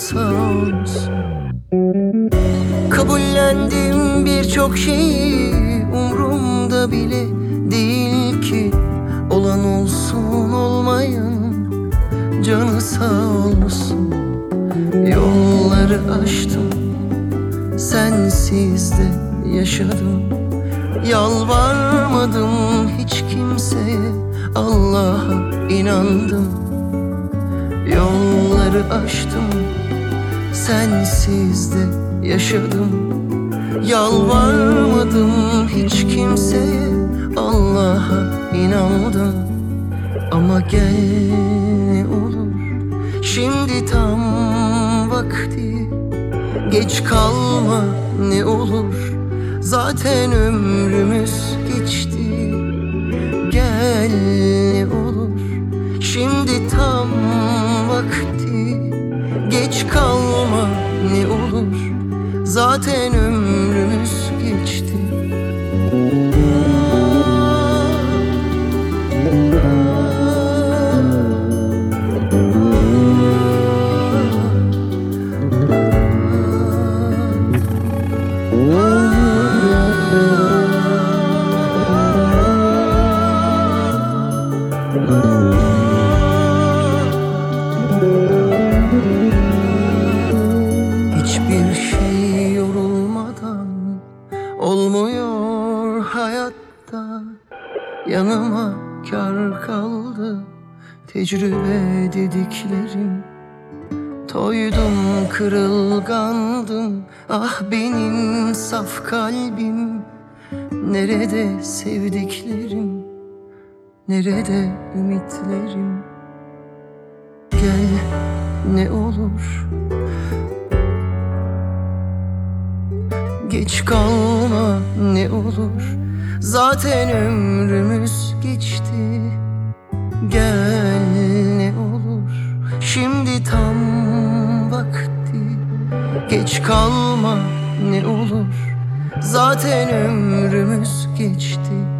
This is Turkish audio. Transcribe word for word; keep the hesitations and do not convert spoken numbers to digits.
sağ olsun. Kabullendim birçok şeyi, umrumda bile değil ki. Olan olsun olmayan canı sağ olsun. Yolları aştım, sensiz de yaşadım. Yalvarmadım hiç kimseye, Allah'a inandım. Yolları aştım, sensiz de yaşadım. Yalvarmadım hiç kimseye, Allah'a inandım. Ama gel ne olur, şimdi tam vakti. Geç kalma ne olur, zaten ömrümüz geçti. Gel ne olur, şimdi tam vakti. Geç kalma ne olur, zaten ömrümüz geçti. Hiçbir şey yorulmadan olmuyor hayatta. Yanıma kar kaldı tecrübe dediklerim. Toydum, kırılgandım, ah benim saf kalbim. Nerede sevdiklerim, nerede ümitlerim? Gel ne olur, geç kalma ne olur, zaten ömrümüz geçti. Gel ne olur, şimdi tam vakti. Geç kalma ne olur, zaten ömrümüz geçti.